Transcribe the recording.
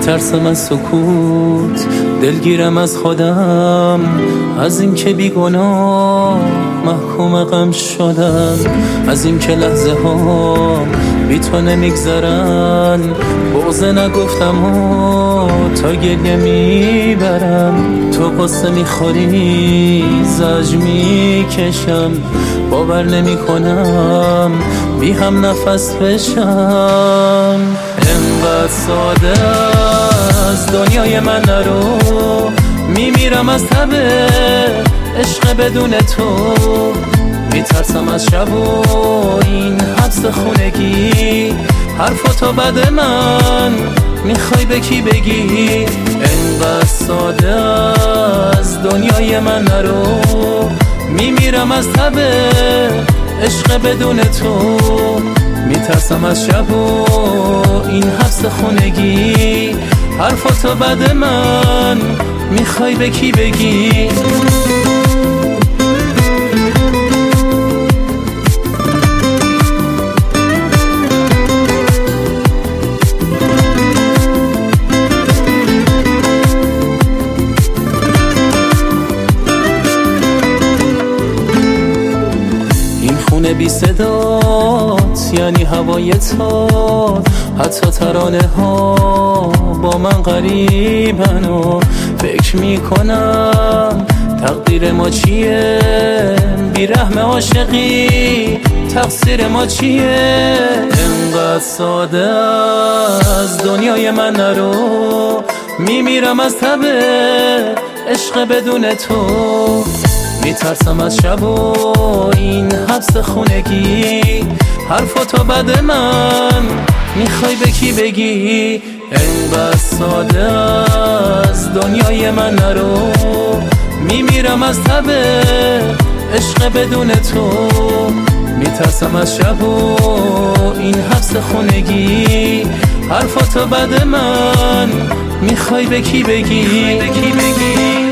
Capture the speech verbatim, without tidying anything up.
میترسم از سکوت، دلگیرم از خودم، از این که بیگناه محکوم غم شدم، از این که لحظه ها بی تو نمیگذرن، بغض نگفتم و تا گریه میبرم، تو قصه میخوری زج میکشم، باور نمی کنم بی هم نفس بشم. انقدر ساده از دنیای من نرو، میمیرم از تب عشق بدون تو، میترسم از شب و این حبس خونگی، حرفاتو بد من میخوای به کی بگی؟ انقدر ساده از دنیای من نرو، میمیرم از تب عشق بدون تو، میترسم از شب و این حبس خونگی، حرفاتو بد من میخوای به کی بگی؟ خونه بی صدات یعنی هوای تات، حتی ترانه ها با من غریبن و فکر میکنم تقدیر ما چیه، بی رحم عاشقی تقصیر ما چیه؟ انقدر ساده از دنیای من نرو، میمیرم از تب عشق بدون تو، میترسم از شب و این حبس خونگی، حرفاتو بد من میخوای به کی بگی؟ انقدر ساده از دنیای من نرو، میمیرم از تب عشق بدون تو، میترسم از شب و این حبس خونگی، حرفاتو بد من میخوای به کی بگی؟